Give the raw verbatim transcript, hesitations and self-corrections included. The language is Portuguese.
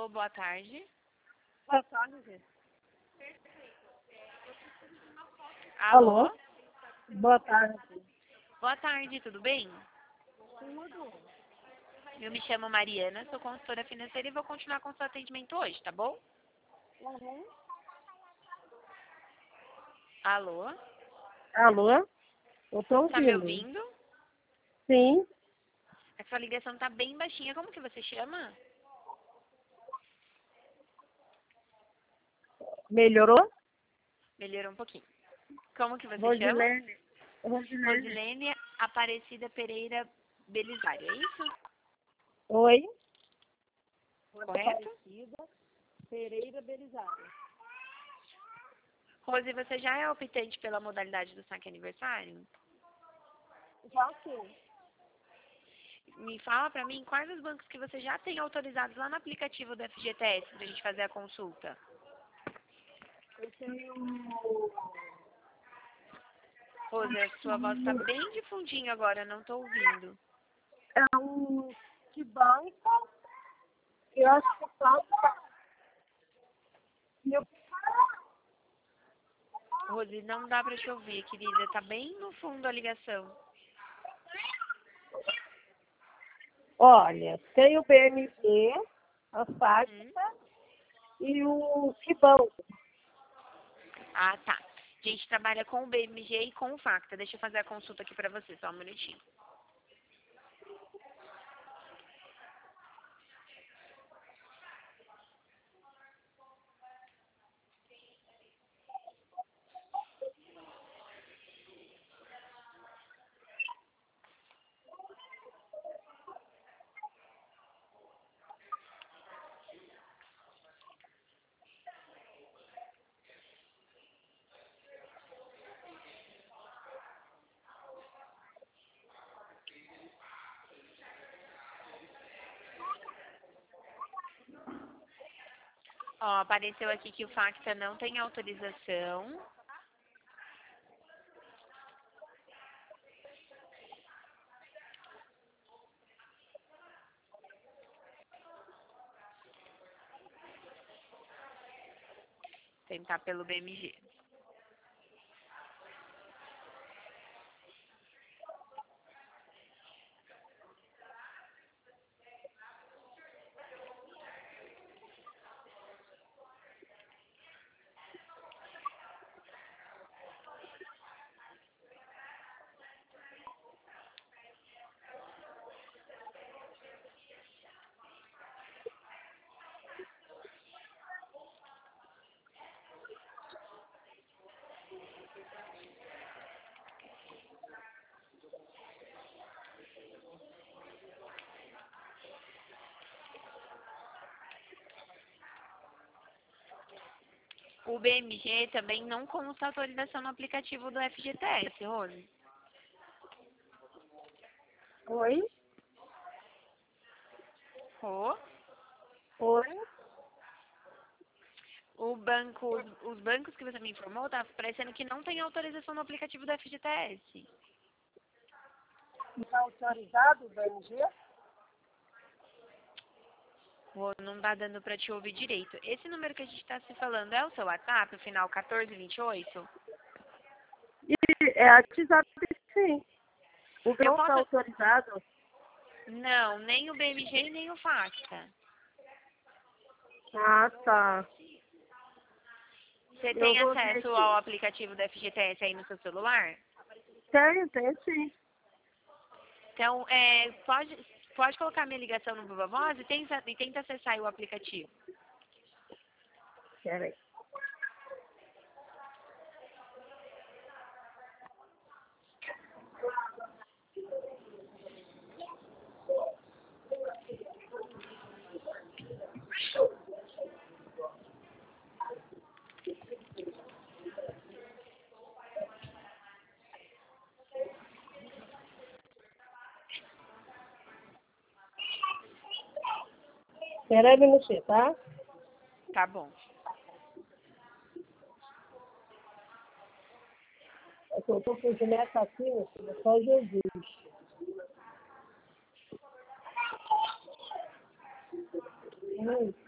Alô, boa tarde. Boa tarde. Alô? Alô? Boa tarde. Boa tarde, tudo bem? Tudo? Eu me chamo Mariana, sou consultora financeira e vou continuar com o seu atendimento hoje, tá bom? Uhum. Alô? Alô? Eu tô ouvindo. Tá me ouvindo? Sim. A sua ligação tá bem baixinha. Como que você chama? Melhorou? Melhorou um pouquinho. Como que você chama? Rosilene. Rosilene. Rosilene Aparecida Pereira Belisário, é isso? Oi? Correto? Aparecida Pereira Belisário. Rose, você já é optante pela modalidade do saque aniversário? Já sim. Me fala pra mim quais os bancos que você já tem autorizados lá no aplicativo do F G T S pra gente fazer a consulta. Eu tenho... Rose, a sua voz tá bem de fundinho agora, não tô ouvindo. É um... Que banco? Eu acho que falta... Eu... Rose, não dá pra te ouvir, querida. Tá bem no fundo a ligação. Olha, tem o B M G, a Facta Hum? e o Cibão. Ah, tá. A gente trabalha com o B M G e com o Facta. Deixa eu fazer a consulta aqui pra você, só um minutinho. Ó, apareceu aqui que o Facta não tem autorização. Tentar pelo B M G. O B M G também não consta autorização no aplicativo do F G T S, Rose. Oi? Ô, Oi? o banco, os, os bancos que você me informou, tá parecendo que não tem autorização no aplicativo do F G T S. Está autorizado o B M G? Ô, não tá dando pra te ouvir direito. Esse número que a gente tá se falando é o seu WhatsApp, o final quatorze vinte e oito? E é WhatsApp, sim. O Eu meu está posso... autorizado? Não, nem o B M G e nem o Facta. Ah, tá. Você Eu tem vou ver acesso ao aqui. aplicativo do F G T S aí no seu celular? Tem, tem sim. Então, é, pode, pode colocar minha ligação no Viva Voz e tenta, e tenta acessar aí o aplicativo. Peraí. Peraí um minutinho, tá? Tá bom. É que eu tô com boneca aqui, meu filho, é só Jesus. Hum.